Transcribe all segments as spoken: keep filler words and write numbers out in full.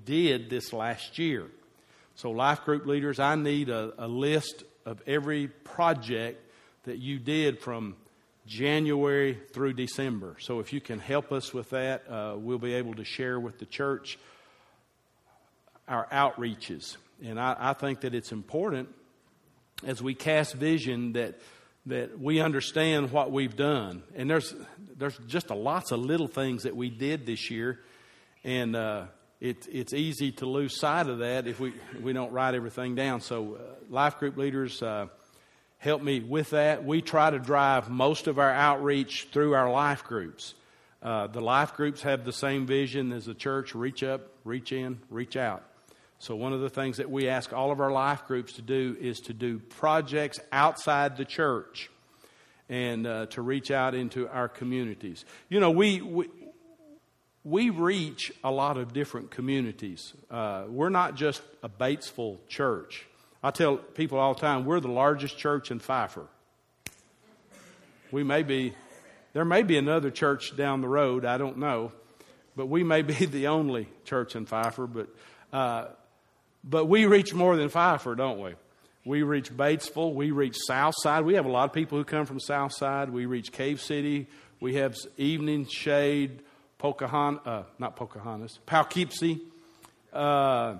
did this last year. So life group leaders, I need a, a list of every project that you did from January through December. So if you can help us with that, uh, we'll be able to share with the church our outreaches. And I, I think that it's important as we cast vision that that we understand what we've done. And there's there's just a lots of little things that we did this year, and uh, it, it's easy to lose sight of that if we we don't write everything down. So uh, life group leaders, uh, help me with that. We try to drive most of our outreach through our life groups. Uh, the life groups have the same vision as the church: reach up, reach in, reach out. So one of the things that we ask all of our life groups to do is to do projects outside the church and uh, to reach out into our communities. You know, we we, we reach a lot of different communities. Uh, we're not just a Batesville church. I tell people all the time, we're the largest church in Pfeiffer. We may be, there may be another church down the road, I don't know, but we may be the only church in Pfeiffer, but uh, But we reach more than Pfeiffer, don't we? We reach Batesville. We reach Southside. We have a lot of people who come from Southside. We reach Cave City. We have Evening Shade, Pocahontas, uh, not Pocahontas, Poughkeepsie, uh,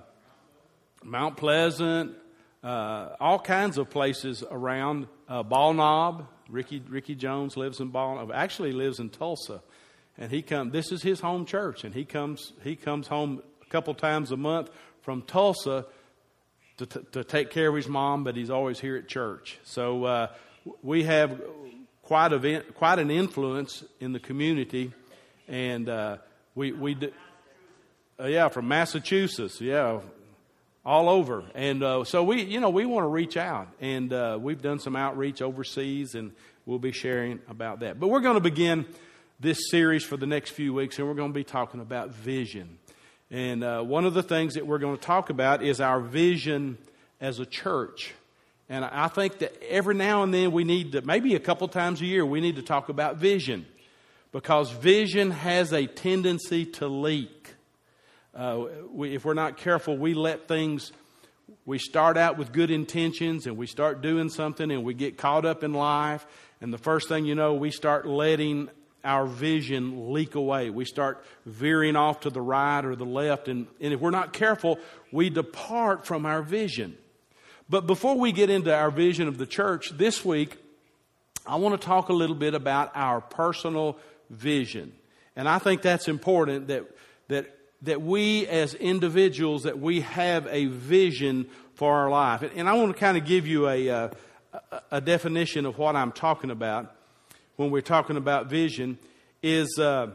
Mount Pleasant, uh, all kinds of places around. Uh, Ball Knob. Ricky Ricky Jones lives in Ball Knob. Actually lives in Tulsa, and he come. This is his home church, and he comes. He comes home a couple times a month from Tulsa to, t- to take care of his mom, but he's always here at church. So uh, we have quite a quite an influence in the community, and uh, we we do, uh, yeah from Massachusetts, yeah, all over. And uh, so we you know we want to reach out, and uh, we've done some outreach overseas, and we'll be sharing about that. But we're going to begin this series for the next few weeks, and we're going to be talking about vision. And uh, one of the things that we're going to talk about is our vision as a church. And I think that every now and then we need to, maybe a couple times a year, we need to talk about vision. Because vision has a tendency to leak. Uh, we, if we're not careful, we let things, we start out with good intentions and we start doing something and we get caught up in life. And the first thing you know, we start letting our vision leak away. We start veering off to the right or the left. And, and if we're not careful, we depart from our vision. But before we get into our vision of the church, this week, I want to talk a little bit about our personal vision. And I think that's important that that that we as individuals, that we have a vision for our life. And, and I want to kind of give you a, a, a definition of what I'm talking about. When we're talking about vision, is uh,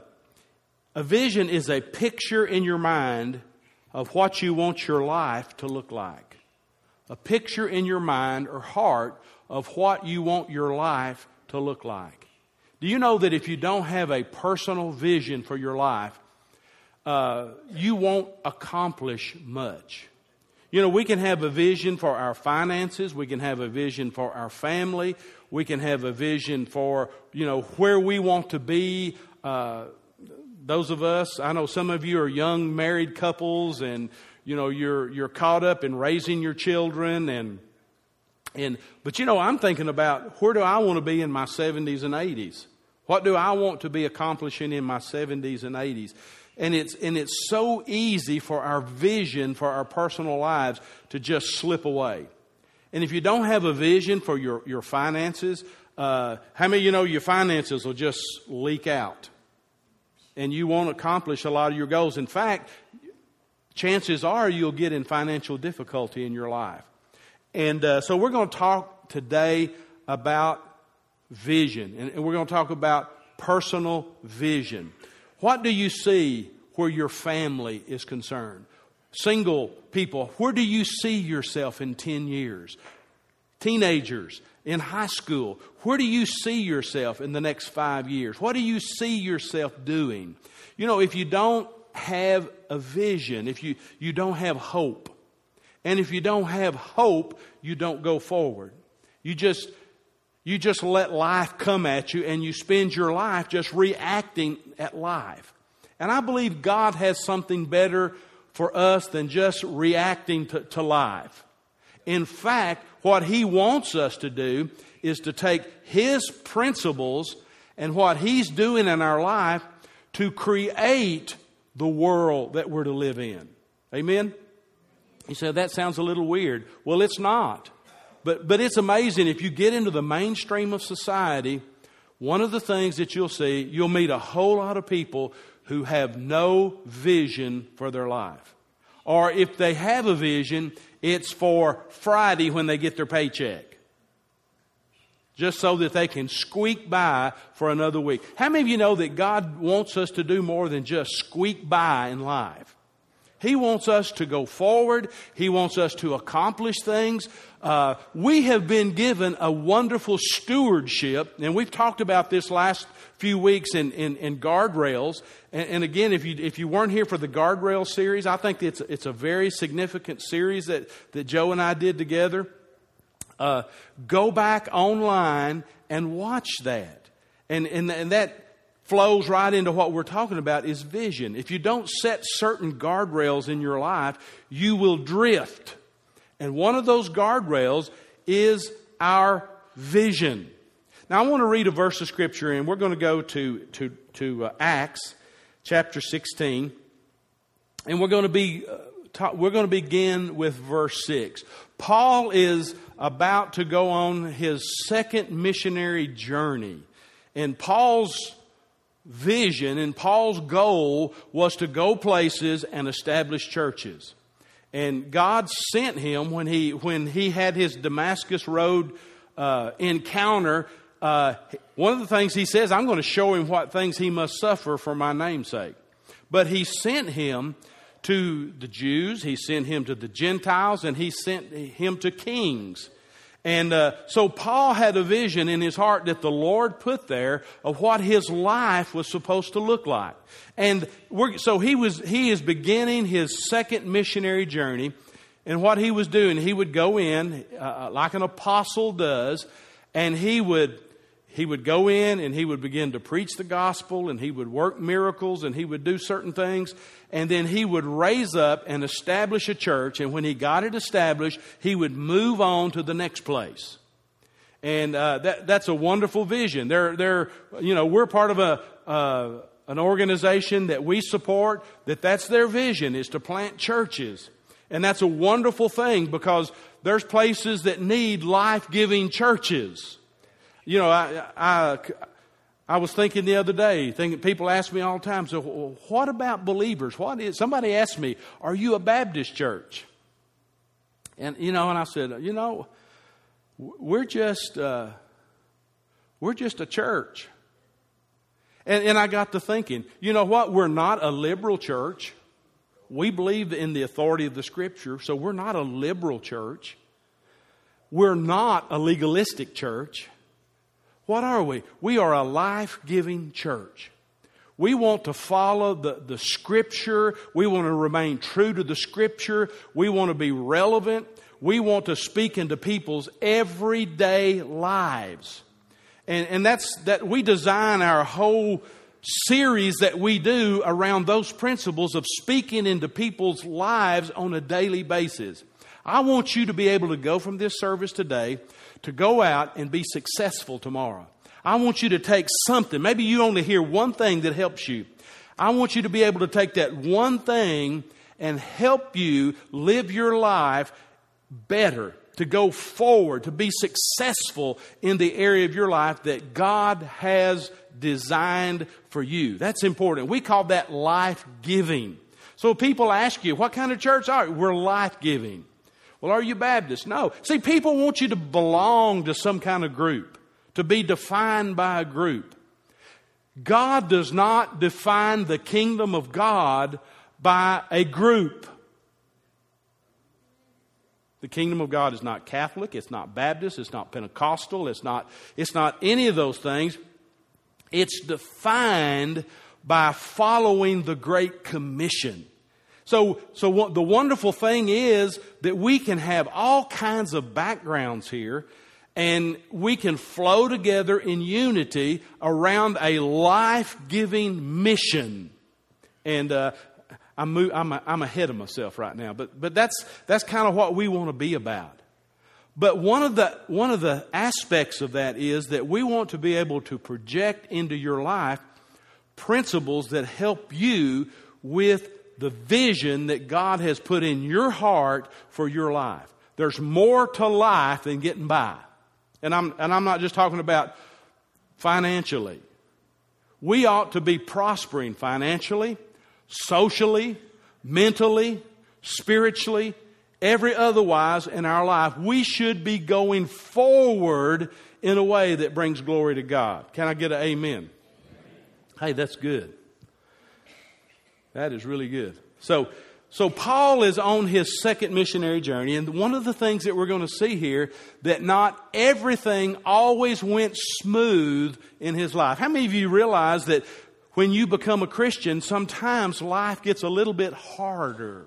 a vision is a picture in your mind of what you want your life to look like. A picture in your mind or heart of what you want your life to look like. Do you know that if you don't have a personal vision for your life, uh, you won't accomplish much? You know, we can have a vision for our finances. We can have a vision for our family. We can have a vision for, you know, where we want to be. Uh, those of us, I know some of you are young married couples, and, you know, you're you're caught up in raising your children. and and But, you know, I'm thinking about where do I want to be in my seventies and eighties? What do I want to be accomplishing in my seventies and eighties? And it's and it's so easy for our vision for our personal lives to just slip away. And if you don't have a vision for your, your finances, uh, how many of you know your finances will just leak out? And you won't accomplish a lot of your goals. In fact, chances are you'll get in financial difficulty in your life. And uh, so we're going to talk today about vision. And, and we're going to talk about personal vision. What do you see where your family is concerned? Single people, where do you see yourself in ten years? Teenagers in high school, where do you see yourself in the next five years? What do you see yourself doing? You know, if you don't have a vision, if you, you don't have hope, and if you don't have hope, you don't go forward. You just You just let life come at you, and you spend your life just reacting at life. And I believe God has something better for us than just reacting to, to life. In fact, what He wants us to do is to take His principles and what He's doing in our life to create the world that we're to live in. Amen? You say, that sounds a little weird. Well, it's not. But, but it's amazing. If you get into the mainstream of society, one of the things that you'll see, you'll meet a whole lot of people who have no vision for their life. Or if they have a vision, it's for Friday when they get their paycheck. Just so that they can squeak by for another week. How many of you know that God wants us to do more than just squeak by in life? He wants us to go forward. He wants us to accomplish things. Uh, we have been given a wonderful stewardship, and we've talked about this last few weeks in, in, in Guardrails. And, and again, if you if you weren't here for the Guardrail series, I think it's it's a very significant series that, that Joe and I did together. Uh, go back online and watch that. And, and, and that flows right into what we're talking about is vision. If you don't set certain guardrails in your life, you will drift. And one of those guardrails is our vision. Now, I want to read a verse of Scripture, and we're going to go to, to, to uh, Acts chapter sixteen. And we're going to be uh, ta- we're going to begin with verse six. Paul is about to go on his second missionary journey. And Paul's vision and Paul's goal was to go places and establish churches. And God sent him when he when he had his Damascus Road uh, encounter. Uh, one of the things he says, I'm going to show him what things he must suffer for my name's sake. But he sent him to the Jews, he sent him to the Gentiles, and he sent him to kings. And uh, so Paul had a vision in his heart that the Lord put there of what his life was supposed to look like. And we're, so he was he is beginning his second missionary journey. And what he was doing, he would go in uh, like an apostle does, and he would he would go in and he would begin to preach the gospel, and he would work miracles, and he would do certain things. And then he would raise up and establish a church. And when he got it established, he would move on to the next place. And uh, that, that's a wonderful vision. They're, they're, you know, we're part of a uh, an organization that we support. That that's their vision, is to plant churches. And that's a wonderful thing, because there's places that need life-giving churches. You know, I. I I was thinking the other day, thinking, people ask me all the time, so what about believers? What is, somebody asked me, are you a Baptist church? And, you know, and I said, you know, we're just, uh, we're just a church. And, and I got to thinking, you know what? We're not a liberal church. We believe in the authority of the Scripture, so we're not a liberal church. We're not a legalistic church. What are we? We are a life-giving church. We want to follow the, the Scripture. We want to remain true to the Scripture. We want to be relevant. We want to speak into people's everyday lives. And, and that's that we design our whole series that we do around those principles of speaking into people's lives on a daily basis. I want you to be able to go from this service today to go out and be successful tomorrow. I want you to take something. Maybe you only hear one thing that helps you. I want you to be able to take that one thing and help you live your life better, to go forward, to be successful in the area of your life that God has designed for you. That's important. We call that life-giving. So people ask you, what kind of church are you? We're life-giving. Well, are you Baptist? No. See, people want you to belong to some kind of group, to be defined by a group. God does not define the kingdom of God by a group. The kingdom of God is not Catholic, it's not Baptist, it's not Pentecostal, it's not, it's not any of those things. It's defined by following the Great Commission. So, so what the wonderful thing is that we can have all kinds of backgrounds here, and we can flow together in unity around a life-giving mission. And uh, I'm, move, I'm, a, I'm ahead of myself right now, but, but that's, that's kind of what we want to be about. But one of the, one of the aspects of that is that we want to be able to project into your life principles that help you with the vision that God has put in your heart for your life. There's more to life than getting by. And I'm, and I'm not just talking about financially. We ought to be prospering financially, socially, mentally, spiritually, every otherwise in our life. We should be going forward in a way that brings glory to God. Can I get an amen? Hey, that's good. That is really good. So, so Paul is on his second missionary journey, and one of the things that we're going to see here, that not everything always went smooth in his life. How many of you realize that when you become a Christian, sometimes life gets a little bit harder?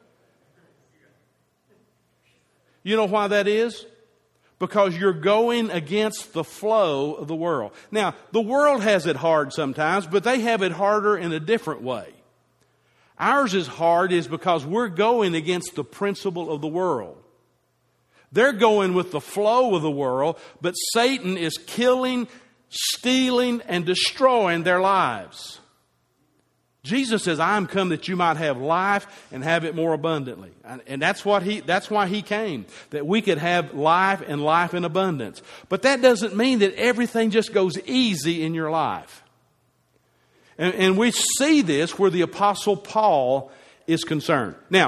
You know why that is? Because you're going against the flow of the world. Now, the world has it hard sometimes, but they have it harder in a different way. Ours is hard is because we're going against the principle of the world. They're going with the flow of the world, but Satan is killing, stealing, and destroying their lives. Jesus says, I am come that you might have life and have it more abundantly. And that's what he, that's why he came, that we could have life and life in abundance. But that doesn't mean that everything just goes easy in your life. And, and we see this where the Apostle Paul is concerned. Now,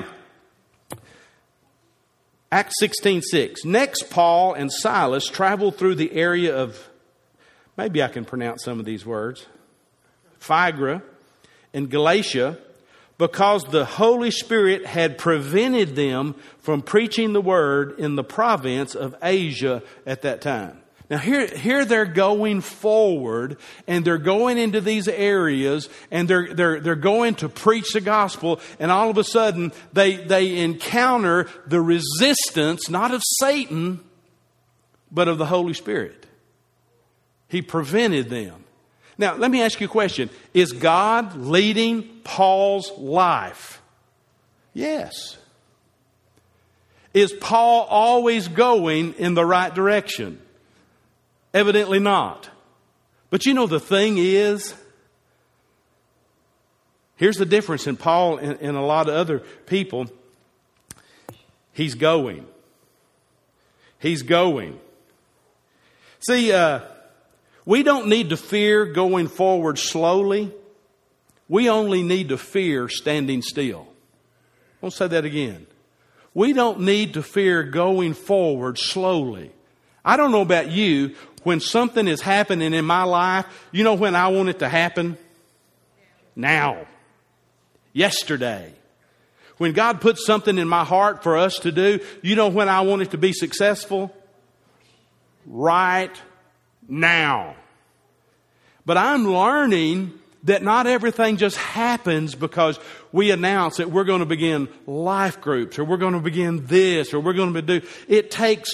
Acts sixteen six. Next, Paul and Silas traveled through the area of, maybe I can pronounce some of these words, Phrygia and Galatia, because the Holy Spirit had prevented them from preaching the word in the province of Asia at that time. Now here, here they're going forward, and they're going into these areas, and they're, they're, they're going to preach the gospel, and all of a sudden they, they encounter the resistance, not of Satan, but of the Holy Spirit. He prevented them. Now, let me ask you a question. Is God leading Paul's life? Yes. Is Paul always going in the right direction? Evidently not. But you know, the thing is, here's the difference in Paul and, and a lot of other people. He's going. He's going. See, uh, we don't need to fear going forward slowly. We only need to fear standing still. I'll say that again. We don't need to fear going forward slowly. I don't know about you, when something is happening in my life, you know when I want it to happen? Now. Yesterday. When God puts something in my heart for us to do, you know when I want it to be successful? Right now. But I'm learning that not everything just happens because we announce that we're going to begin life groups, or we're going to begin this, or we're going to do. It takes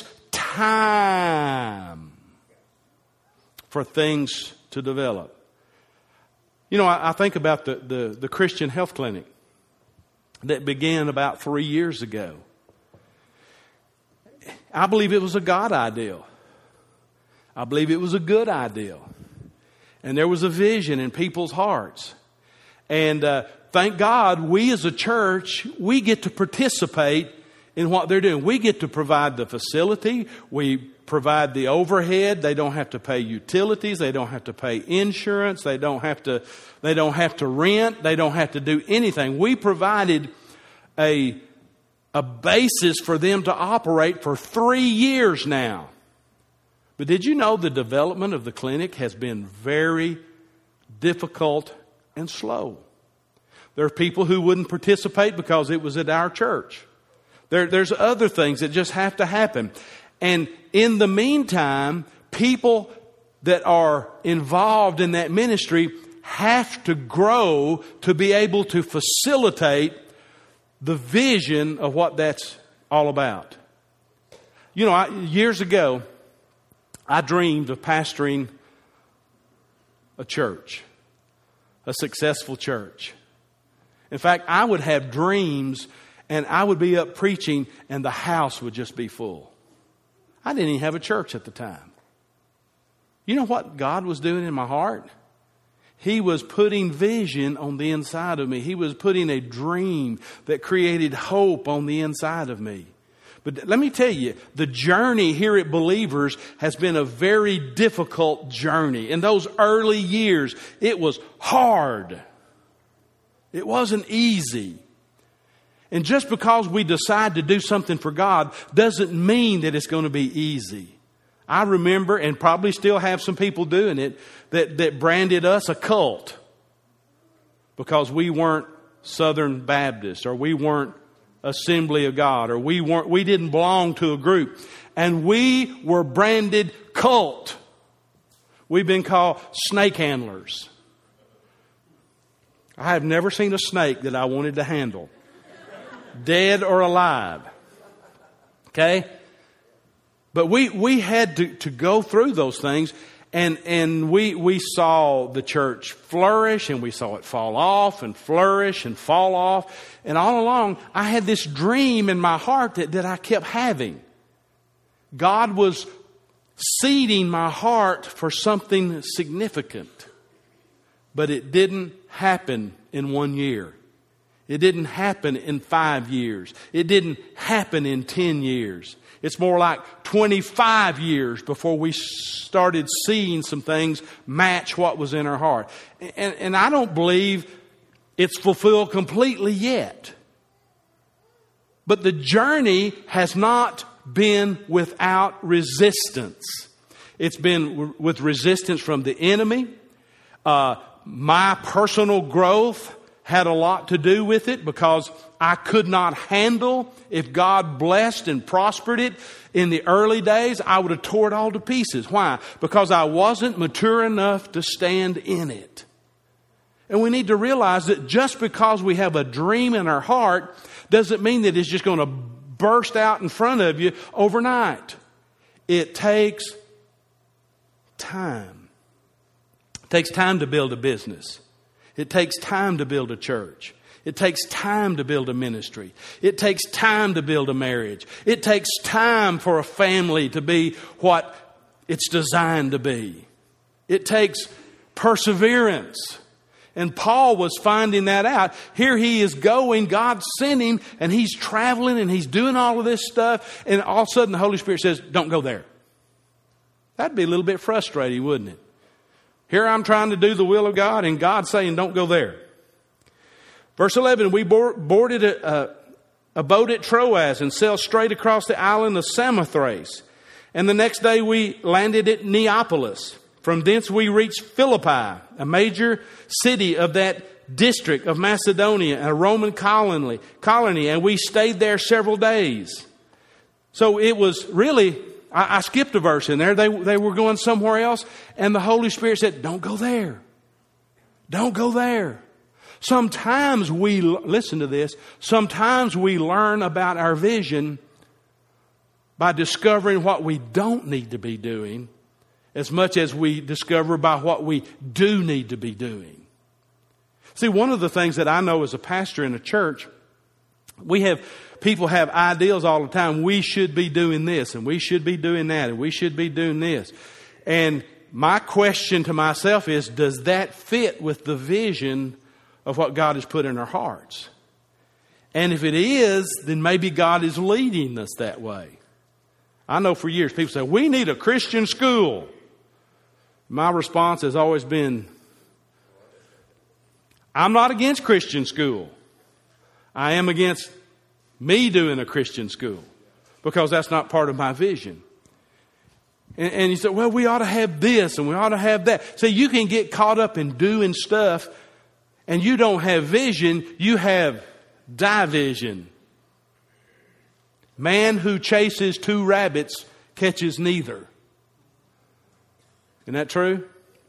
time for things to develop. You know, I, I think about the, the, the Christian Health Clinic that began about three years ago. I believe it was a God ideal. I believe it was a good ideal. And there was a vision in people's hearts. And uh, thank God, we as a church, we get to participate in what they're doing. We get to provide the facility. We provide the overhead. They don't have to pay utilities. They don't have to pay insurance. They don't have to, they don't have to rent. They don't have to do anything. We provided a, a basis for them to operate for three years now. But did you know the development of the clinic has been very difficult and slow? There are people who wouldn't participate because it was at our church. There, there's other things that just have to happen. And in the meantime, people that are involved in that ministry have to grow to be able to facilitate the vision of what that's all about. You know, I, years ago, I dreamed of pastoring a church, a successful church. In fact, I would have dreams and I would be up preaching and the house would just be full. I didn't even have a church at the time. You know what God was doing in my heart? He was putting vision on the inside of me. He was putting a dream that created hope on the inside of me. But let me tell you, the journey here at Believers has been a very difficult journey. In those early years, it was hard. It wasn't easy. And just because we decide to do something for God doesn't mean that it's going to be easy. I remember, and probably still have some people doing it, that, that branded us a cult because we weren't Southern Baptist, or we weren't Assembly of God, or we weren't, we didn't belong to a group. And we were branded cult. We've been called snake handlers. I have never seen a snake that I wanted to handle, dead or alive. Okay? But we, we had to, to go through those things, and, and we, we saw the church flourish, and we saw it fall off and flourish and fall off. And all along, I had this dream in my heart that, that I kept having. God was seeding my heart for something significant. But it didn't happen in one year. It didn't happen in five years. It didn't happen in ten years. It's more like twenty-five years before we started seeing some things match what was in our heart. And, and I don't believe it's fulfilled completely yet. But the journey has not been without resistance. It's been with resistance from the enemy. Uh, my personal growth had a lot to do with it because I could not handle, if God blessed and prospered it in the early days, I would have tore it all to pieces. Why? Because I wasn't mature enough to stand in it. And we need to realize that just because we have a dream in our heart doesn't mean that it's just going to burst out in front of you overnight. It takes time. It takes time to build a business. It takes time to build a church. It takes time to build a ministry. It takes time to build a marriage. It takes time for a family to be what it's designed to be. It takes perseverance. And Paul was finding that out. Here he is going, God sent him, and he's traveling and he's doing all of this stuff. And all of a sudden the Holy Spirit says, don't go there. That'd be a little bit frustrating, wouldn't it? Here I'm trying to do the will of God, and God's saying, don't go there. Verse eleven, we boarded a, a, a boat at Troas and sailed straight across the island of Samothrace. And the next day we landed at Neapolis. From thence we reached Philippi, a major city of that district of Macedonia, a Roman colony, colony, and we stayed there several days. So it was really... I skipped a verse in there. They, they were going somewhere else. And the Holy Spirit said, don't go there. Don't go there. Sometimes we, listen to this, sometimes we learn about our vision by discovering what we don't need to be doing as much as we discover by what we do need to be doing. See, one of the things that I know as a pastor in a church, we have... People have ideals all the time. We should be doing this, and we should be doing that, and we should be doing this. And my question to myself is, does that fit with the vision of what God has put in our hearts? And if it is, then maybe God is leading us that way. I know for years people say, we need a Christian school. My response has always been, I'm not against Christian school. I am against me doing a Christian school, because that's not part of my vision. And, and you say, well, we ought to have this and we ought to have that. So you can get caught up in doing stuff and you don't have vision, you have division. Man who chases two rabbits catches neither. Isn't that true?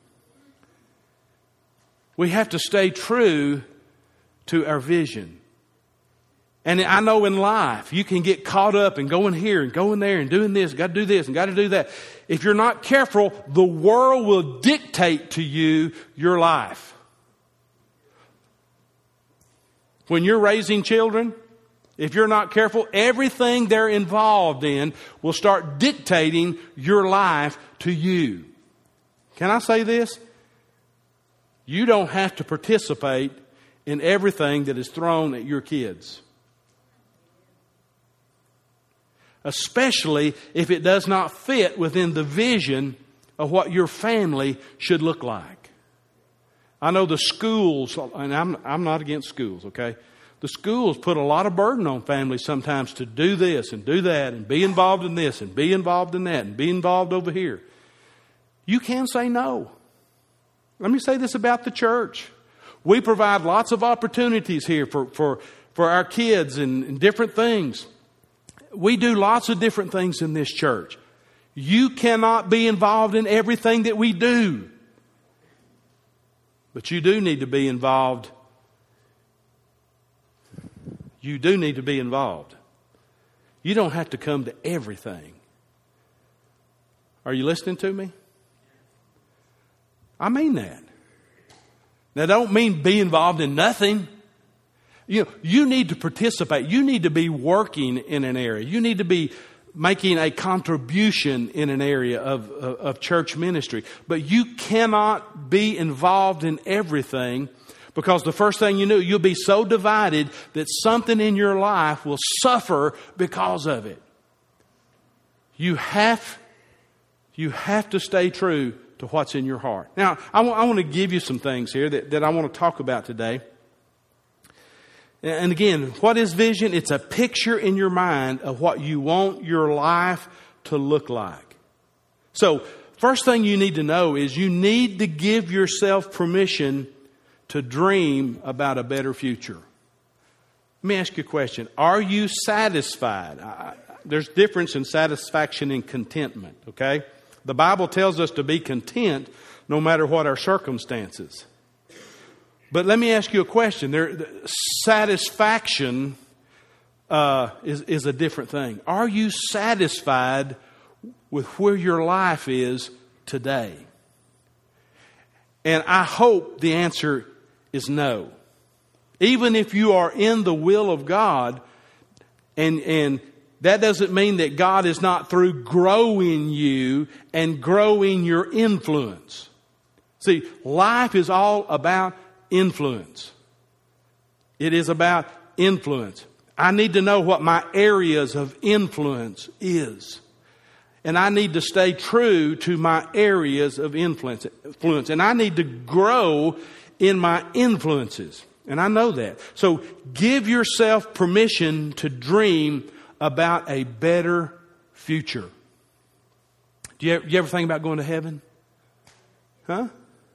We have to stay true to our vision. And I know in life, you can get caught up in going here and going there and doing this, got to do this and got to do that. If you're not careful, the world will dictate to you your life. When you're raising children, if you're not careful, everything they're involved in will start dictating your life to you. Can I say this? You don't have to participate in everything that is thrown at your kids. Especially if it does not fit within the vision of what your family should look like. I know the schools, and I'm, I'm not against schools, okay? The schools put a lot of burden on families sometimes to do this and do that and be involved in this and be involved in that and be involved over here. You can say no. Let me say this about the church. We provide lots of opportunities here for, for, for our kids and, and different things. We do lots of different things in this church. You cannot be involved in everything that we do. But you do need to be involved. You do need to be involved. You don't have to come to everything. Are you listening to me? I mean that. Now, don't mean be involved in nothing. You know, you need to participate. You need to be working in an area. You need to be making a contribution in an area of, of, of church ministry. But you cannot be involved in everything, because the first thing you know, you'll be so divided that something in your life will suffer because of it. You have, you have to stay true to what's in your heart. Now, I, w- I want to give you some things here that, that I want to talk about today. And again, what is vision? It's a picture in your mind of what you want your life to look like. So, first thing you need to know is you need to give yourself permission to dream about a better future. Let me ask you a question. Are you satisfied? I, there's difference in satisfaction and contentment, okay? The Bible tells us to be content no matter what our circumstances. But let me ask you a question. There, satisfaction uh, is, is a different thing. Are you satisfied with where your life is today? And I hope the answer is no. Even if you are in the will of God, and, and that doesn't mean that God is not through growing you and growing your influence. See, life is all about influence. It is about influence. I need to know what my areas of influence is. And I need to stay true to my areas of influence. influence. And I need to grow in my influences. And I know that. So give yourself permission to dream about a better future. Do you ever, you ever think about going to heaven? Huh?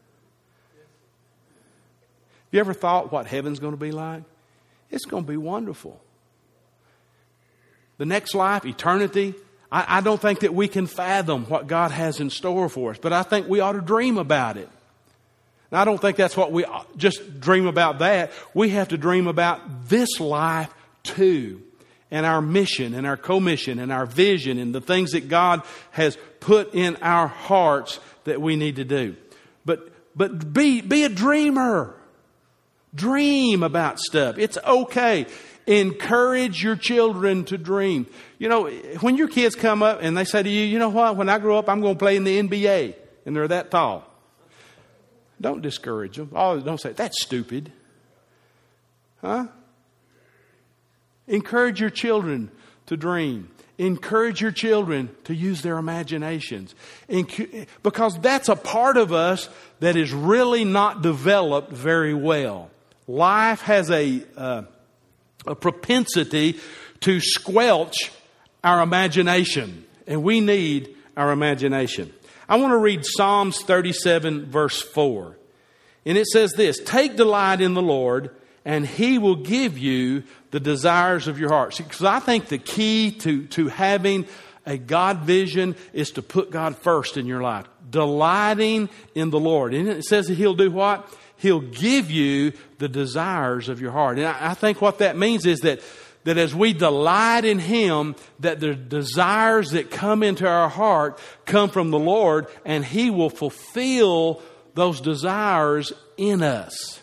You ever thought what heaven's going to be like? It's going to be wonderful. The next life, eternity, I, I don't think that we can fathom what God has in store for us, but I think we ought to dream about it. Now, I don't think that's what we just dream about that. We have to dream about this life too, and our mission and our commission and our vision and the things that God has put in our hearts that we need to do. But but be be a dreamer. Dream about stuff. It's okay. Encourage your children to dream. You know, when your kids come up and they say to you, you know what, when I grow up, I'm going to play in the N B A, and they're that tall. Don't discourage them. Oh, don't say, that's stupid. Huh? Encourage your children to dream. Encourage your children to use their imaginations. Because that's a part of us that is really not developed very well. Life has a, uh, a propensity to squelch our imagination. And we need our imagination. I want to read Psalms thirty-seven, verse four. And it says this, take delight in the Lord, and He will give you the desires of your heart. Because I think the key to, to having a God vision is to put God first in your life. Delighting in the Lord. And it says that He'll do what? He'll give you the desires of your heart. And I, I think what that means is that, that as we delight in Him, that the desires that come into our heart come from the Lord, and He will fulfill those desires in us.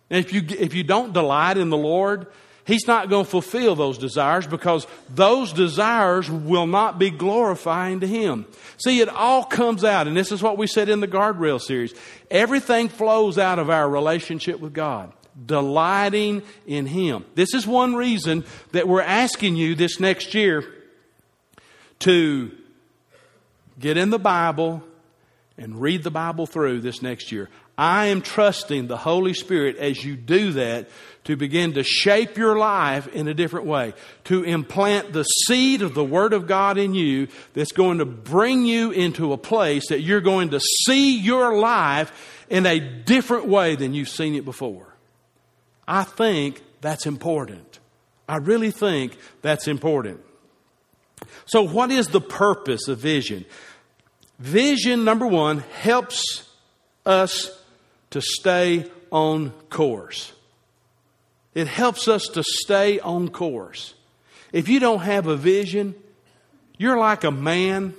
And if you, if you don't delight in the Lord, He's not going to fulfill those desires, because those desires will not be glorifying to Him. See, it all comes out, and this is what we said in the Guardrail series. Everything flows out of our relationship with God, delighting in Him. This is one reason that we're asking you this next year to get in the Bible and read the Bible through this next year. I am trusting the Holy Spirit as you do that to begin to shape your life in a different way, to implant the seed of the Word of God in you that's going to bring you into a place that you're going to see your life in a different way than you've seen it before. I think that's important. I really think that's important. So what is the purpose of vision? Vision, number one, helps us to stay on course. It helps us to stay on course. If you don't have a vision, you're like a man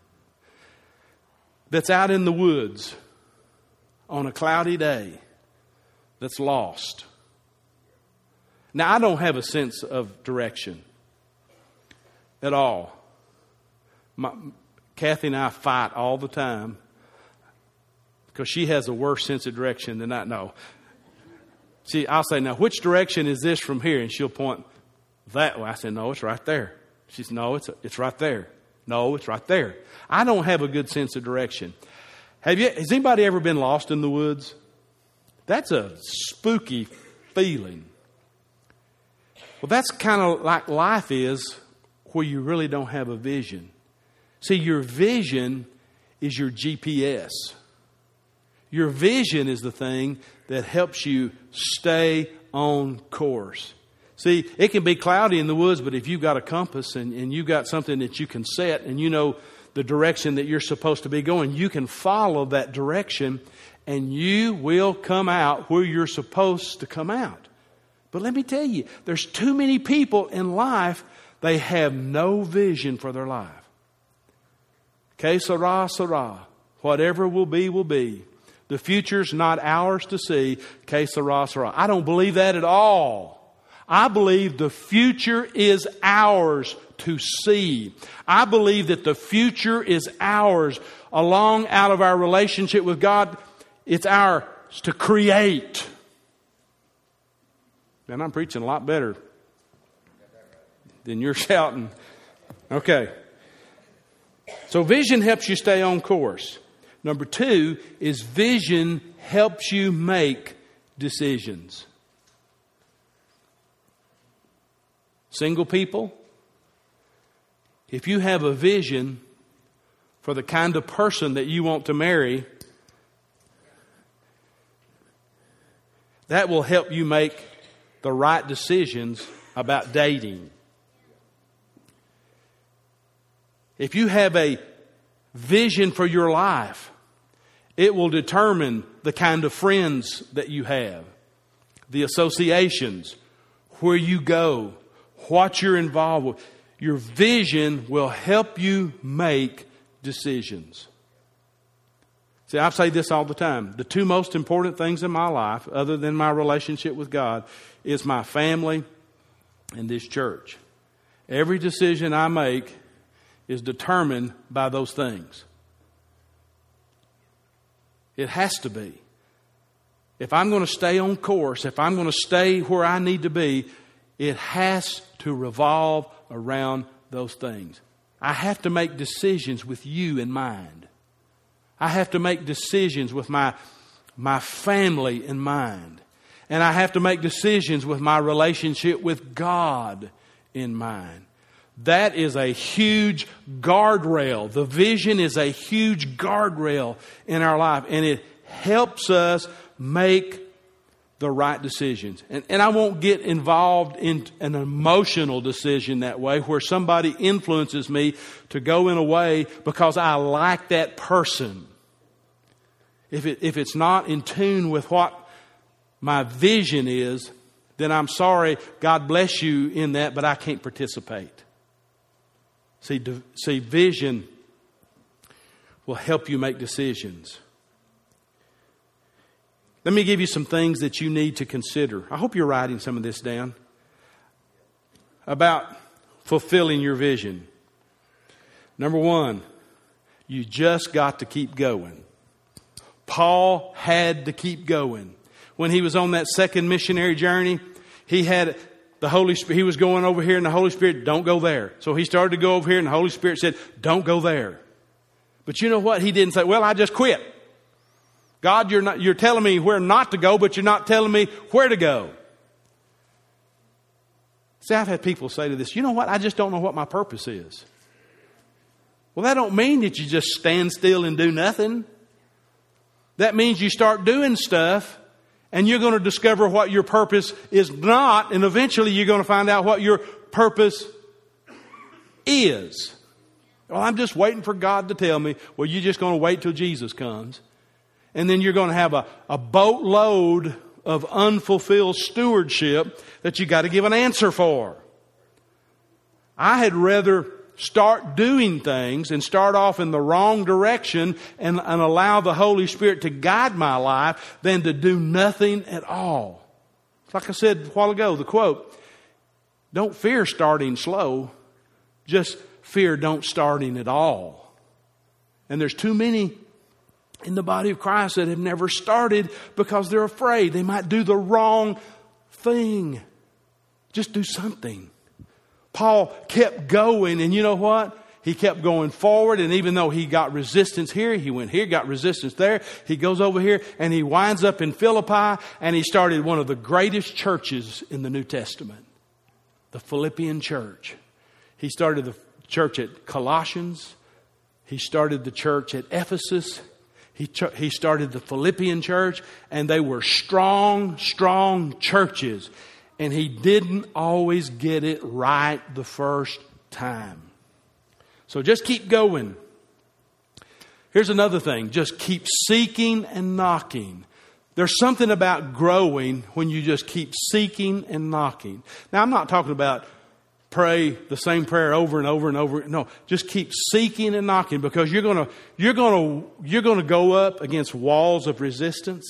that's out in the woods on a cloudy day that's lost. Now, I don't have a sense of direction at all. My, Kathy and I fight all the time because she has a worse sense of direction than I know. See, I'll say, now, which direction is this from here? And she'll point that way. I said, no, it's right there. She said, no, it's it's right there. No, it's right there. I don't have a good sense of direction. Have you? Has anybody ever been lost in the woods? That's a spooky feeling. Well, that's kind of like life is, where you really don't have a vision. See, your vision is your G P S. Your vision is the thing that helps you stay on course. See, it can be cloudy in the woods, but if you've got a compass and, and you've got something that you can set and you know the direction that you're supposed to be going, you can follow that direction and you will come out where you're supposed to come out. But let me tell you, there's too many people in life, they have no vision for their life. Que sera, sera. Whatever will be, will be. The future's not ours to see. Que sera, sera. I don't believe that at all. I believe the future is ours to see. I believe that the future is ours along out of our relationship with God. It's ours to create. And I'm preaching a lot better than you're shouting. Okay. So vision helps you stay on course. Number two is vision helps you make decisions. Single people, if you have a vision for the kind of person that you want to marry, that will help you make the right decisions about dating. If you have a vision for your life, it will determine the kind of friends that you have, the associations, where you go, what you're involved with. Your vision will help you make decisions. See, I say this all the time. The two most important things in my life, other than my relationship with God, is my family and this church. Every decision I make is determined by those things. It has to be. If I'm going to stay on course, if I'm going to stay where I need to be, it has to revolve around those things. I have to make decisions with you in mind. I have to make decisions with my, my family in mind. And I have to make decisions with my relationship with God in mind. That is a huge guardrail. The vision is a huge guardrail in our life. And it helps us make the right decisions. And, and I won't get involved in an emotional decision that way, where somebody influences me to go in a way because I like that person. If it, if it's not in tune with what my vision is, then I'm sorry, God bless you in that, but I can't participate. See, see, vision will help you make decisions. Let me give you some things that you need to consider. I hope you're writing some of this down. About fulfilling your vision. Number one, you just got to keep going. Paul had to keep going. When he was on that second missionary journey, he had the Holy Spirit. He was going over here and the Holy Spirit, don't go there. So he started to go over here and the Holy Spirit said, don't go there. But you know what? He didn't say, well, I just quit. God, you're not, you're telling me where not to go, but you're not telling me where to go. See, I've had people say to this, you know what? I just don't know what my purpose is. Well, that don't mean that you just stand still and do nothing. That means you start doing stuff and you're going to discover what your purpose is not, and eventually you're going to find out what your purpose is. Well, I'm just waiting for God to tell me. Well, you're just going to wait till Jesus comes. And then you're going to have a, a boatload of unfulfilled stewardship that you got to give an answer for. I had rather start doing things and start off in the wrong direction and, and allow the Holy Spirit to guide my life than to do nothing at all. Like I said a while ago, the quote, don't fear starting slow, just fear don't starting at all. And there's too many in the body of Christ that have never started because they're afraid they might do the wrong thing. Just do something. Paul kept going, and you know what? He kept going forward, and even though he got resistance here, he went here, got resistance there, he goes over here, and he winds up in Philippi, and he started one of the greatest churches in the New Testament, the Philippian church. He started the church at Colossians. He started the church at Ephesus. He, ch- he started the Philippian church, and they were strong, strong churches. And he didn't always get it right the first time. So just keep going. Here's another thing. Just keep seeking and knocking. There's something about growing when you just keep seeking and knocking. Now, I'm not talking about pray the same prayer over and over and over. No, just keep seeking and knocking, because you're going to you're going to you're going to go up against walls of resistance.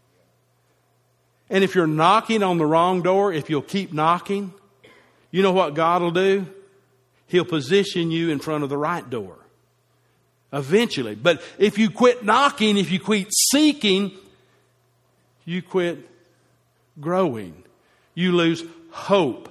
And if you're knocking on the wrong door, if you'll keep knocking, you know what God will do? He'll position you in front of the right door. Eventually. But if you quit knocking, if you quit seeking, you quit growing. You lose hope.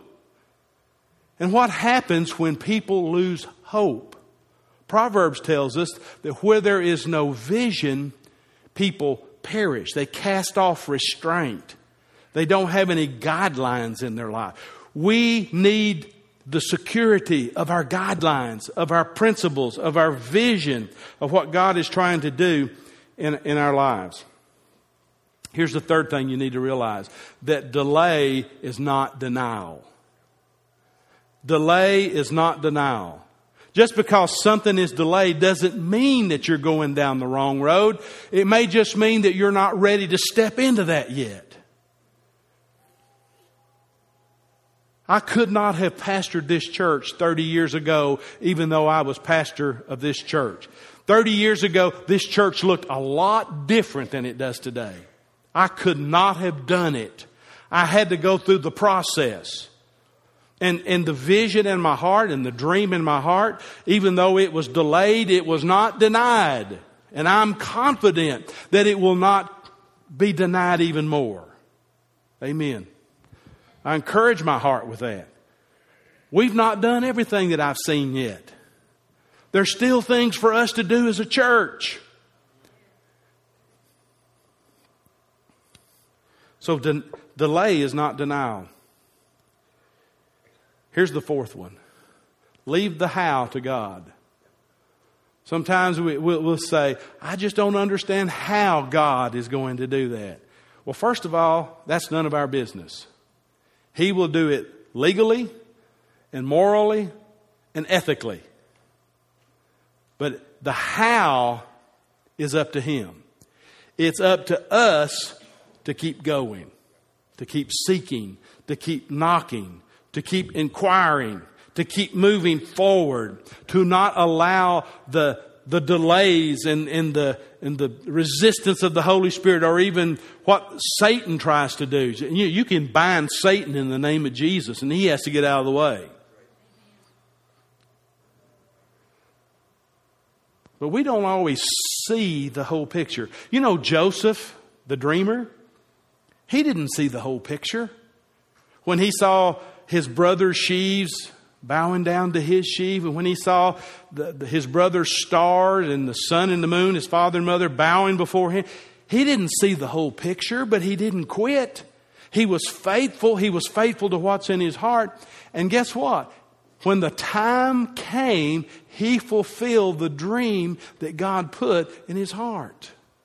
And what happens when people lose hope? Proverbs tells us that where there is no vision, people perish. They cast off restraint. They don't have any guidelines in their life. We need the security of our guidelines, of our principles, of our vision of what God is trying to do in, in our lives. Here's the third thing you need to realize, that delay is not denial. Delay is not denial. Just because something is delayed doesn't mean that you're going down the wrong road. It may just mean that you're not ready to step into that yet. I could not have pastored this church thirty years ago, even though I was pastor of this church. thirty years ago, this church looked a lot different than it does today. I could not have done it. I had to go through the process. And, and the vision in my heart and the dream in my heart, even though it was delayed, it was not denied. And I'm confident that it will not be denied even more. Amen. I encourage my heart with that. We've not done everything that I've seen yet. There's still things for us to do as a church. So de- delay is not denial. Here's the fourth one. Leave the how to God. Sometimes we, we'll, we'll say, I just don't understand how God is going to do that. Well, first of all, that's none of our business. He will do it legally and morally and ethically. But the how is up to Him. It's up to us to keep going, to keep seeking, to keep knocking, to keep inquiring, to keep moving forward, to not allow the the delays and, and the and the resistance of the Holy Spirit, or even what Satan tries to do. You, you can bind Satan in the name of Jesus, and he has to get out of the way. But we don't always see the whole picture. You know Joseph, the dreamer? He didn't see the whole picture. When he saw his brother's sheaves bowing down to his sheaf, and when he saw the, the, his brother's stars and the sun and the moon, his father and mother bowing before him, he didn't see the whole picture, but he didn't quit. He was faithful. He was faithful to what's in his heart. And guess what? When the time came, he fulfilled the dream that God put in his heart.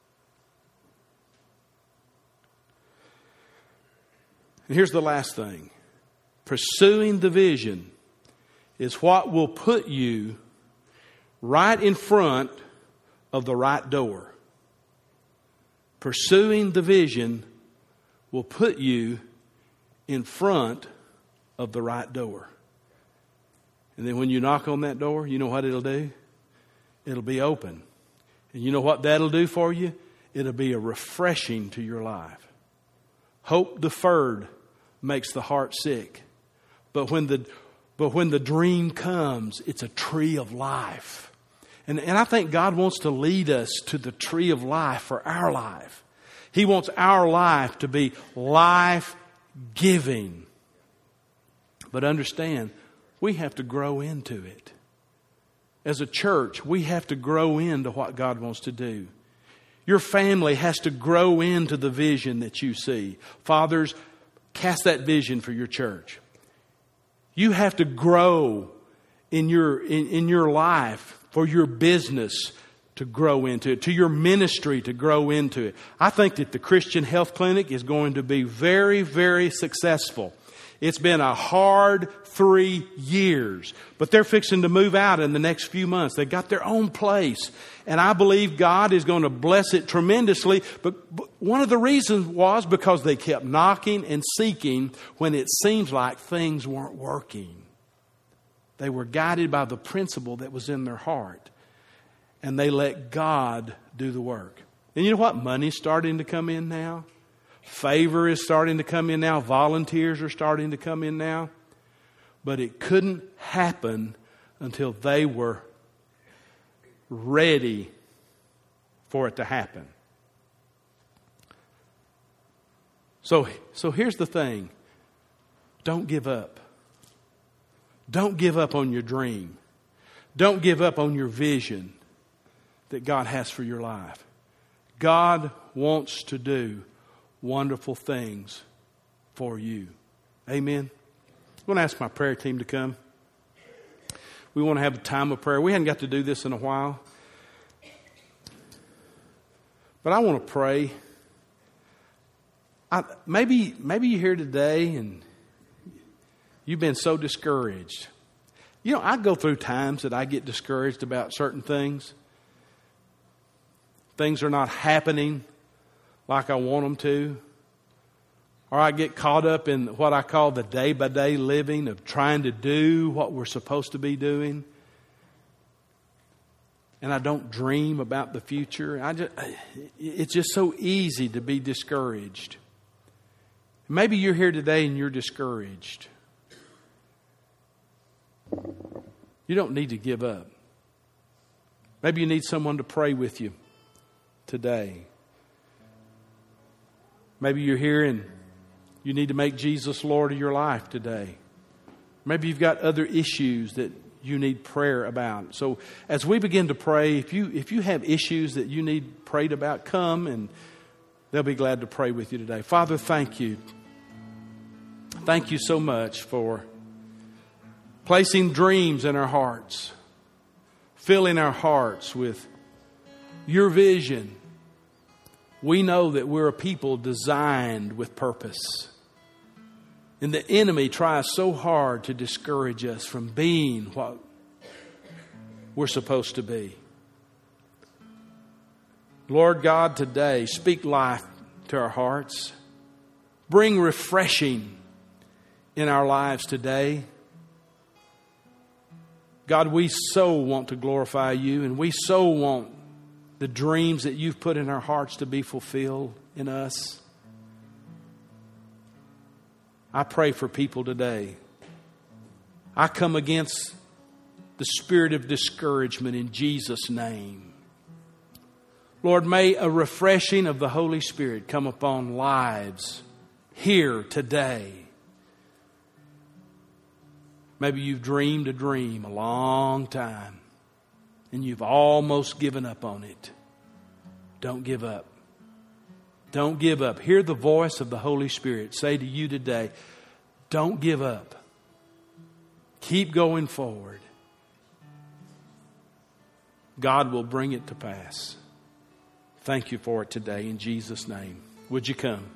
And here's the last thing. Pursuing the vision is what will put you right in front of the right door. Pursuing the vision will put you in front of the right door. And then when you knock on that door, you know what it'll do? It'll be open. And you know what that'll do for you? It'll be a refreshing to your life. Hope deferred makes the heart sick. But when the but when the dream comes, it's a tree of life. And, and I think God wants to lead us to the tree of life for our life. He wants our life to be life-giving. But understand, we have to grow into it. As a church, we have to grow into what God wants to do. Your family has to grow into the vision that you see. Fathers, cast that vision for your church. You have to grow in your in, in your life for your business to grow into it, to your ministry to grow into it. I think that the Christian Health Clinic is going to be very, very successful. It's been a hard three years, but they're fixing to move out in the next few months. They've got their own place, and I believe God is going to bless it tremendously. But, but one of the reasons was because they kept knocking and seeking when it seemed like things weren't working. They were guided by the principle that was in their heart, and they let God do the work. And you know what? Money's starting to come in now. Favor is starting to come in now. Volunteers are starting to come in now. But it couldn't happen until they were ready for it to happen. So, so here's the thing. Don't give up. Don't give up on your dream. Don't give up on your vision that God has for your life. God wants to do wonderful things for you. Amen. I'm going to ask my prayer team to come. We want to have a time of prayer. We hadn't got to do this in a while. But I want to pray. I, maybe, maybe you're here today and you've been so discouraged. You know, I go through times that I get discouraged about certain things. Things are not happening like I want them to. Or I get caught up in what I call the day-by-day living of trying to do what we're supposed to be doing. And I don't dream about the future. I just, it's just so easy to be discouraged. Maybe you're here today and you're discouraged. You don't need to give up. Maybe you need someone to pray with you today. Maybe you're here and you need to make Jesus Lord of your life today. Maybe you've got other issues that you need prayer about. So as we begin to pray, if you if you have issues that you need prayed about, come and they'll be glad to pray with you today. Father, thank you. Thank you so much for placing dreams in our hearts, filling our hearts with your vision. We know that we're a people designed with purpose. And the enemy tries so hard to discourage us from being what we're supposed to be. Lord God, today, speak life to our hearts. Bring refreshing in our lives today. God, we so want to glorify you, and we so want the dreams that you've put in our hearts to be fulfilled in us. I pray for people today. I come against the spirit of discouragement in Jesus' name. Lord, may a refreshing of the Holy Spirit come upon lives here today. Maybe you've dreamed a dream a long time and you've almost given up on it. Don't give up. Don't give up. Hear the voice of the Holy Spirit say to you today, don't give up. Keep going forward. God will bring it to pass. Thank you for it today in Jesus' name. Would you come?